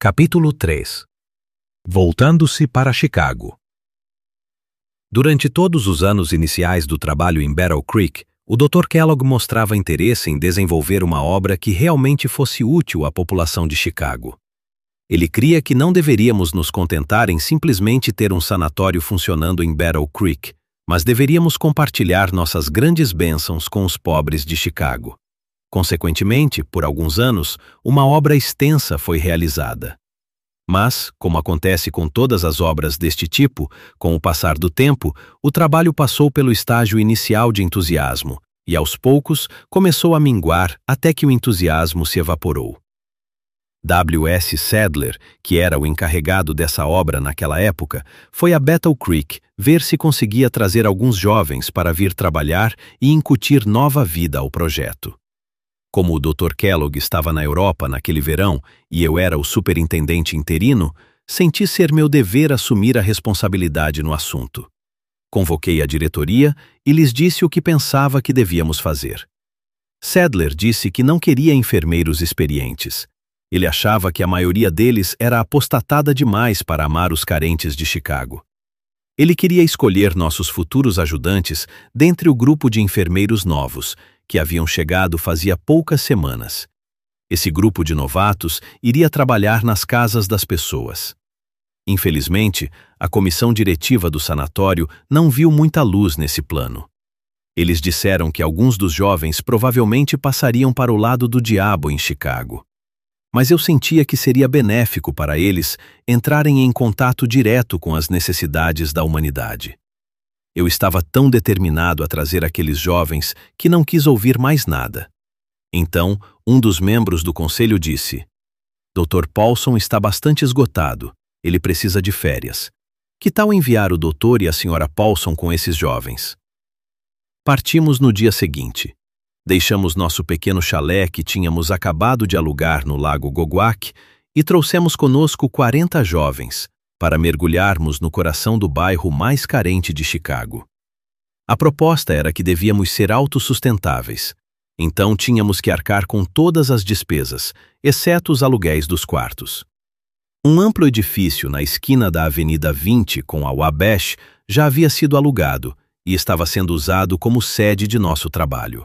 Capítulo 3. Voltando-se para Chicago. Durante todos os anos iniciais do trabalho em Battle Creek, o Dr. Kellogg mostrava interesse em desenvolver uma obra que realmente fosse útil à população de Chicago. Ele cria que não deveríamos nos contentar em simplesmente ter um sanatório funcionando em Battle Creek, mas deveríamos compartilhar nossas grandes bênçãos com os pobres de Chicago. Consequentemente, por alguns anos, uma obra extensa foi realizada. Mas, como acontece com todas as obras deste tipo, com o passar do tempo, o trabalho passou pelo estágio inicial de entusiasmo e, aos poucos, começou a minguar até que o entusiasmo se evaporou. W.S. Sadler, que era o encarregado dessa obra naquela época, foi a Battle Creek ver se conseguia trazer alguns jovens para vir trabalhar e incutir nova vida ao projeto. Como o Dr. Kellogg estava na Europa naquele verão e eu era o superintendente interino, senti ser meu dever assumir a responsabilidade no assunto. Convoquei a diretoria e lhes disse o que pensava que devíamos fazer. Sadler disse que não queria enfermeiros experientes. Ele achava que a maioria deles era apostatada demais para amar os carentes de Chicago. Ele queria escolher nossos futuros ajudantes dentre o grupo de enfermeiros novos, que haviam chegado fazia poucas semanas. Esse grupo de novatos iria trabalhar nas casas das pessoas. Infelizmente, a comissão diretiva do sanatório não viu muita luz nesse plano. Eles disseram que alguns dos jovens provavelmente passariam para o lado do diabo em Chicago. Mas eu sentia que seria benéfico para eles entrarem em contato direto com as necessidades da humanidade. Eu estava tão determinado a trazer aqueles jovens que não quis ouvir mais nada. Então, um dos membros do conselho disse: Dr. Paulson está bastante esgotado. Ele precisa de férias. Que tal enviar o doutor e a senhora Paulson com esses jovens? Partimos no dia seguinte. Deixamos nosso pequeno chalé que tínhamos acabado de alugar no Lago Goguac e trouxemos conosco 40 jovens, para mergulharmos no coração do bairro mais carente de Chicago. A proposta era que devíamos ser autossustentáveis, então tínhamos que arcar com todas as despesas, exceto os aluguéis dos quartos. Um amplo edifício na esquina da Avenida 20 com a Wabash já havia sido alugado e estava sendo usado como sede de nosso trabalho.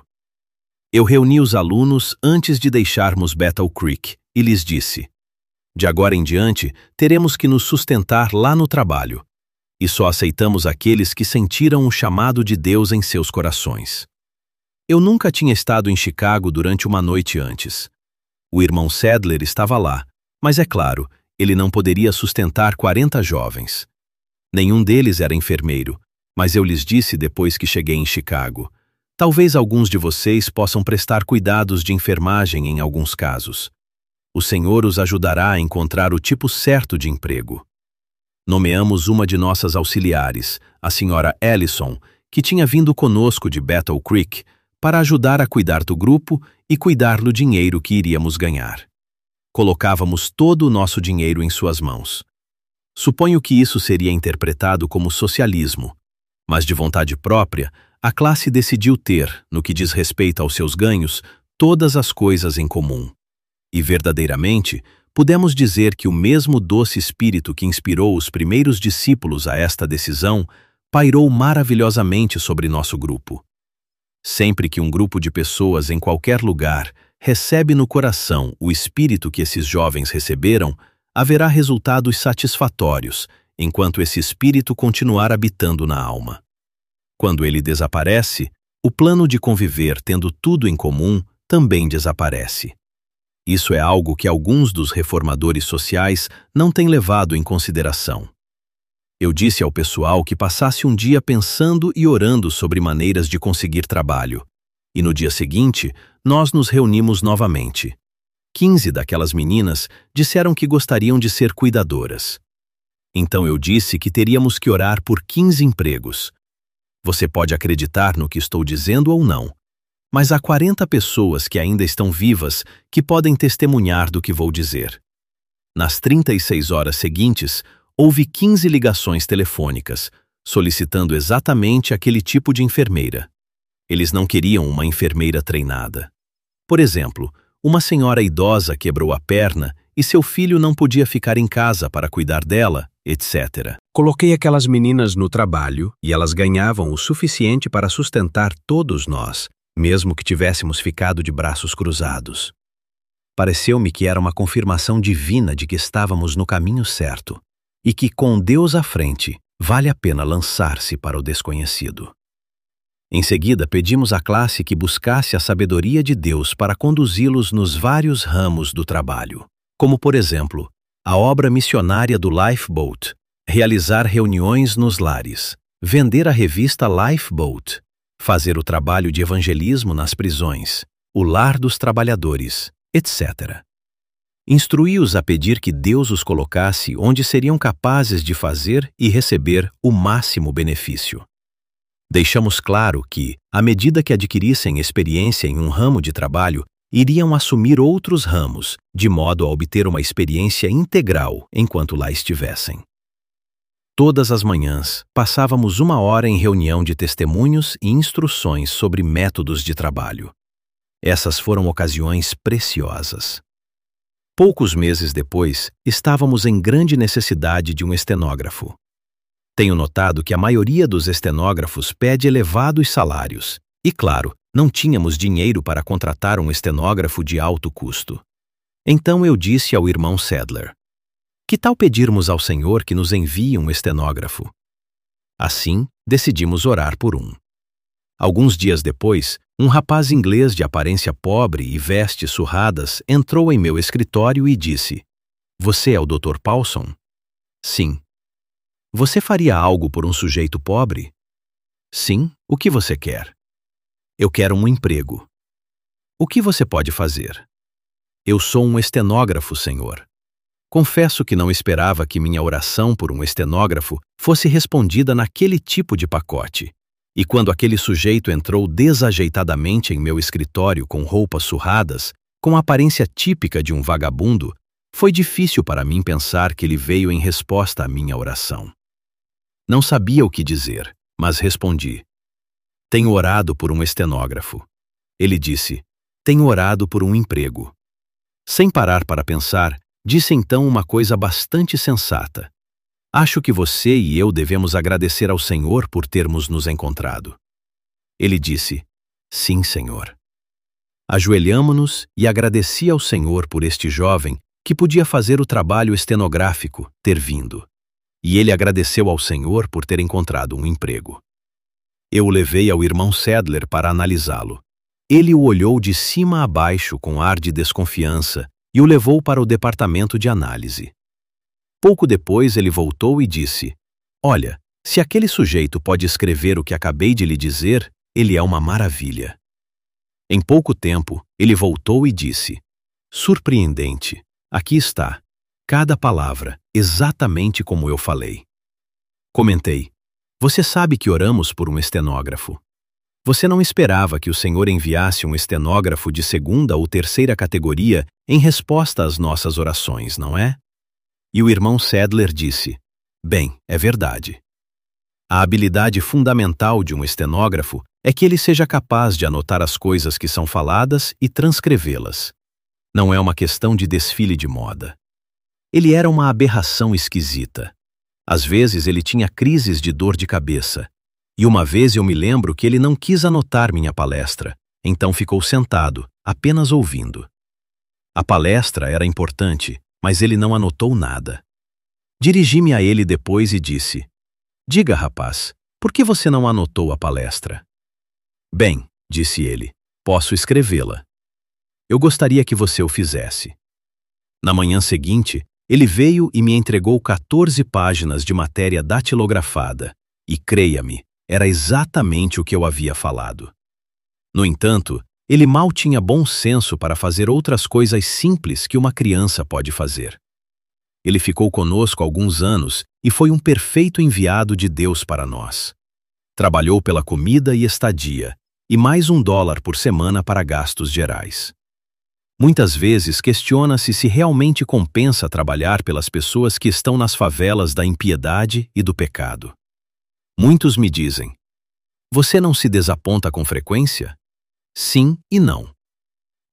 Eu reuni os alunos antes de deixarmos Battle Creek e lhes disse: de agora em diante, teremos que nos sustentar lá no trabalho, e só aceitamos aqueles que sentiram o chamado de Deus em seus corações. Eu nunca tinha estado em Chicago durante uma noite antes. O irmão Sadler estava lá, mas é claro, ele não poderia sustentar 40 jovens. Nenhum deles era enfermeiro, mas eu lhes disse depois que cheguei em Chicago: talvez alguns de vocês possam prestar cuidados de enfermagem em alguns casos. O Senhor os ajudará a encontrar o tipo certo de emprego. Nomeamos uma de nossas auxiliares, a senhora Ellison, que tinha vindo conosco de Battle Creek, para ajudar a cuidar do grupo e cuidar do dinheiro que iríamos ganhar. Colocávamos todo o nosso dinheiro em suas mãos. Suponho que isso seria interpretado como socialismo, mas de vontade própria, a classe decidiu ter, no que diz respeito aos seus ganhos, todas as coisas em comum. E verdadeiramente, pudemos dizer que o mesmo doce espírito que inspirou os primeiros discípulos a esta decisão pairou maravilhosamente sobre nosso grupo. Sempre que um grupo de pessoas em qualquer lugar recebe no coração o espírito que esses jovens receberam, haverá resultados satisfatórios, enquanto esse espírito continuar habitando na alma. Quando ele desaparece, o plano de conviver tendo tudo em comum também desaparece. Isso é algo que alguns dos reformadores sociais não têm levado em consideração. Eu disse ao pessoal que passasse um dia pensando e orando sobre maneiras de conseguir trabalho, e no dia seguinte nós nos reunimos novamente. 15 daquelas meninas disseram que gostariam de ser cuidadoras. Então eu disse que teríamos que orar por 15 empregos. Você pode acreditar no que estou dizendo ou não, mas há 40 pessoas que ainda estão vivas que podem testemunhar do que vou dizer. Nas 36 horas seguintes, houve 15 ligações telefônicas, solicitando exatamente aquele tipo de enfermeira. Eles não queriam uma enfermeira treinada. Por exemplo, uma senhora idosa quebrou a perna e seu filho não podia ficar em casa para cuidar dela, etc. Coloquei aquelas meninas no trabalho e elas ganhavam o suficiente para sustentar todos nós, mesmo que tivéssemos ficado de braços cruzados. Pareceu-me que era uma confirmação divina de que estávamos no caminho certo e que, com Deus à frente, vale a pena lançar-se para o desconhecido. Em seguida, pedimos à classe que buscasse a sabedoria de Deus para conduzi-los nos vários ramos do trabalho, como, por exemplo, a obra missionária do Lifeboat, realizar reuniões nos lares, vender a revista Lifeboat, fazer o trabalho de evangelismo nas prisões, o lar dos trabalhadores, etc. Instruí-os a pedir que Deus os colocasse onde seriam capazes de fazer e receber o máximo benefício. Deixamos claro que, à medida que adquirissem experiência em um ramo de trabalho, iriam assumir outros ramos, de modo a obter uma experiência integral enquanto lá estivessem. Todas as manhãs, passávamos 1 hora em reunião de testemunhos e instruções sobre métodos de trabalho. Essas foram ocasiões preciosas. Poucos meses depois, estávamos em grande necessidade de um estenógrafo. Tenho notado que a maioria dos estenógrafos pede elevados salários e, claro, não tínhamos dinheiro para contratar um estenógrafo de alto custo. Então eu disse ao irmão Sadler: que tal pedirmos ao Senhor que nos envie um estenógrafo? Assim, decidimos orar por um. Alguns dias depois, um rapaz inglês de aparência pobre e vestes surradas entrou em meu escritório e disse: "Você é o Dr. Paulson?" "Sim." "Você faria algo por um sujeito pobre?" "Sim. O que você quer?" "Eu quero um emprego." "O que você pode fazer?" "Eu sou um estenógrafo, senhor." Confesso que não esperava que minha oração por um estenógrafo fosse respondida naquele tipo de pacote. E quando aquele sujeito entrou desajeitadamente em meu escritório com roupas surradas, com a aparência típica de um vagabundo, foi difícil para mim pensar que ele veio em resposta à minha oração. Não sabia o que dizer, mas respondi: "Tenho orado por um estenógrafo." Ele disse: "Tenho orado por um emprego." Sem parar para pensar, disse então uma coisa bastante sensata: "Acho que você e eu devemos agradecer ao Senhor por termos nos encontrado." Ele disse: "Sim, Senhor." Ajoelhamo-nos e agradeci ao Senhor por este jovem que podia fazer o trabalho estenográfico ter vindo. E ele agradeceu ao Senhor por ter encontrado um emprego. Eu o levei ao irmão Sadler para analisá-lo. Ele o olhou de cima a baixo com ar de desconfiança e o levou para o departamento de análise. Pouco depois ele voltou e disse: "Olha, se aquele sujeito pode escrever o que acabei de lhe dizer, ele é uma maravilha." Em pouco tempo, ele voltou e disse: "Surpreendente, aqui está. Cada palavra, exatamente como eu falei." Comentei: "Você sabe que oramos por um estenógrafo. Você não esperava que o Senhor enviasse um estenógrafo de 2ª ou 3ª categoria em resposta às nossas orações, não é?" E o irmão Sadler disse: "Bem, é verdade. A habilidade fundamental de um estenógrafo é que ele seja capaz de anotar as coisas que são faladas e transcrevê-las. Não é uma questão de desfile de moda." Ele era uma aberração esquisita. Às vezes ele tinha crises de dor de cabeça. E uma vez eu me lembro que ele não quis anotar minha palestra, então ficou sentado, apenas ouvindo. A palestra era importante, mas ele não anotou nada. Dirigi-me a ele depois e disse: "Diga, rapaz, por que você não anotou a palestra?" "Bem", disse ele, "posso escrevê-la. Eu gostaria que você o fizesse." Na manhã seguinte, ele veio e me entregou 14 páginas de matéria datilografada, e creia-me, era exatamente o que eu havia falado. No entanto, ele mal tinha bom senso para fazer outras coisas simples que uma criança pode fazer. Ele ficou conosco alguns anos e foi um perfeito enviado de Deus para nós. Trabalhou pela comida e estadia, e mais $1 por semana para gastos gerais. Muitas vezes questiona-se se realmente compensa trabalhar pelas pessoas que estão nas favelas da impiedade e do pecado. Muitos me dizem: "Você não se desaponta com frequência?" Sim e não.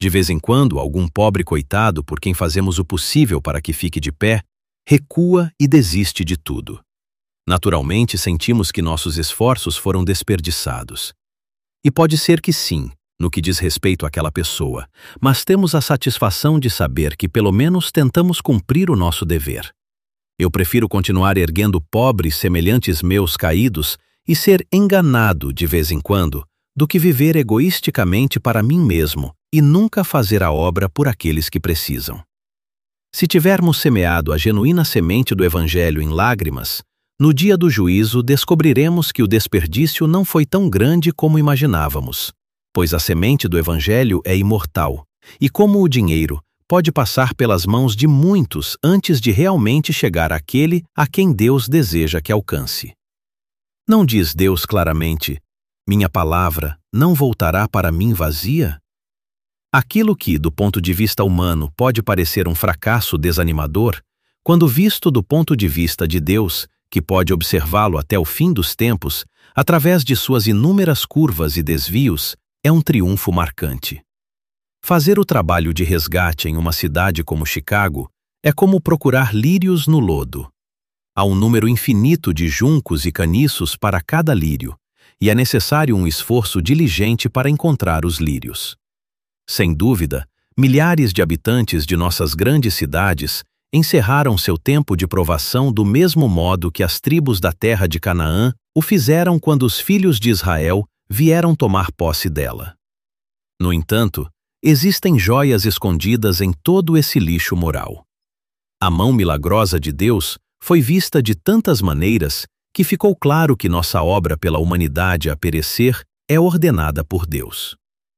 De vez em quando, algum pobre coitado por quem fazemos o possível para que fique de pé, recua e desiste de tudo. Naturalmente, sentimos que nossos esforços foram desperdiçados. E pode ser que sim, no que diz respeito àquela pessoa, mas temos a satisfação de saber que pelo menos tentamos cumprir o nosso dever. Eu prefiro continuar erguendo pobres semelhantes meus caídos e ser enganado de vez em quando, do que viver egoisticamente para mim mesmo e nunca fazer a obra por aqueles que precisam. Se tivermos semeado a genuína semente do Evangelho em lágrimas, no dia do juízo descobriremos que o desperdício não foi tão grande como imaginávamos, pois a semente do Evangelho é imortal, e como o dinheiro, pode passar pelas mãos de muitos antes de realmente chegar àquele a quem Deus deseja que alcance. Não diz Deus claramente: minha palavra não voltará para mim vazia? Aquilo que, do ponto de vista humano, pode parecer um fracasso desanimador, quando visto do ponto de vista de Deus, que pode observá-lo até o fim dos tempos, através de suas inúmeras curvas e desvios, é um triunfo marcante. Fazer o trabalho de resgate em uma cidade como Chicago é como procurar lírios no lodo. Há um número infinito de juncos e caniços para cada lírio, e é necessário um esforço diligente para encontrar os lírios. Sem dúvida, milhares de habitantes de nossas grandes cidades encerraram seu tempo de provação do mesmo modo que as tribos da terra de Canaã o fizeram quando os filhos de Israel vieram tomar posse dela. No entanto, existem joias escondidas em todo esse lixo moral. A mão milagrosa de Deus foi vista de tantas maneiras que ficou claro que nossa obra pela humanidade a perecer é ordenada por Deus.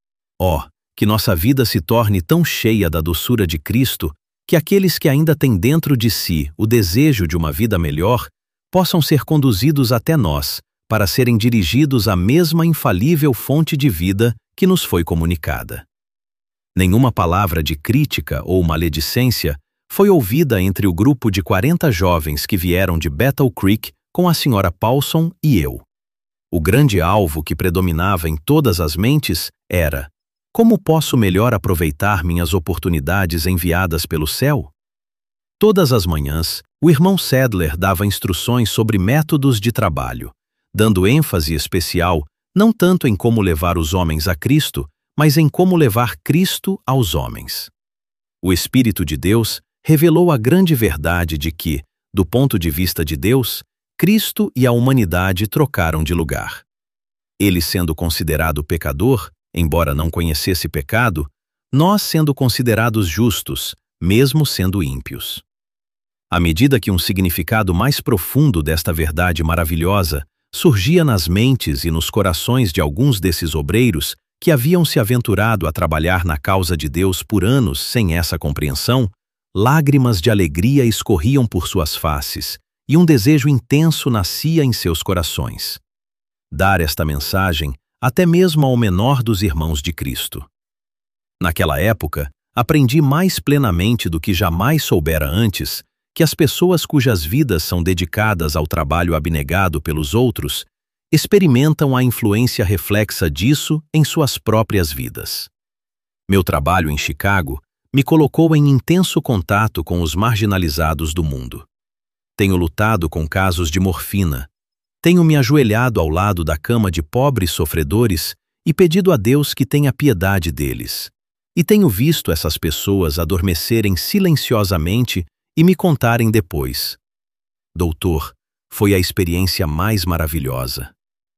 Que nossa vida se torne tão cheia da doçura de Cristo que aqueles que ainda têm dentro de si o desejo de uma vida melhor possam ser conduzidos até nós para serem dirigidos à mesma infalível fonte de vida que nos foi comunicada. Nenhuma palavra de crítica ou maledicência foi ouvida entre o grupo de 40 jovens que vieram de Battle Creek com a Sra. Paulson e eu. O grande alvo que predominava em todas as mentes era: como posso melhor aproveitar minhas oportunidades enviadas pelo céu? Todas as manhãs, o irmão Sadler dava instruções sobre métodos de trabalho, dando ênfase especial não tanto em como levar os homens a Cristo, mas em como levar Cristo aos homens. O Espírito de Deus revelou a grande verdade de que, do ponto de vista de Deus, Cristo e a humanidade trocaram de lugar. Ele sendo considerado pecador, embora não conhecesse pecado, nós sendo considerados justos, mesmo sendo ímpios. À medida que um significado mais profundo desta verdade maravilhosa surgia nas mentes e nos corações de alguns desses obreiros que haviam se aventurado a trabalhar na causa de Deus por anos sem essa compreensão, lágrimas de alegria escorriam por suas faces e um desejo intenso nascia em seus corações. Dar esta mensagem até mesmo ao menor dos irmãos de Cristo. Naquela época, aprendi mais plenamente do que jamais soubera antes que as pessoas cujas vidas são dedicadas ao trabalho abnegado pelos outros experimentam a influência reflexa disso em suas próprias vidas. Meu trabalho em Chicago me colocou em intenso contato com os marginalizados do mundo. Tenho lutado com casos de morfina. Tenho me ajoelhado ao lado da cama de pobres sofredores e pedido a Deus que tenha piedade deles. E tenho visto essas pessoas adormecerem silenciosamente e me contarem depois: doutor, foi a experiência mais maravilhosa.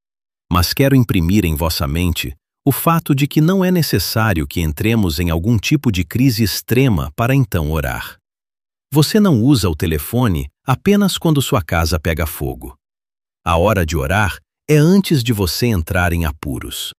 Mas quero imprimir em vossa mente o fato de que não é necessário que entremos em algum tipo de crise extrema para então orar. Você não usa o telefone apenas quando sua casa pega fogo. A hora de orar é antes de você entrar em apuros.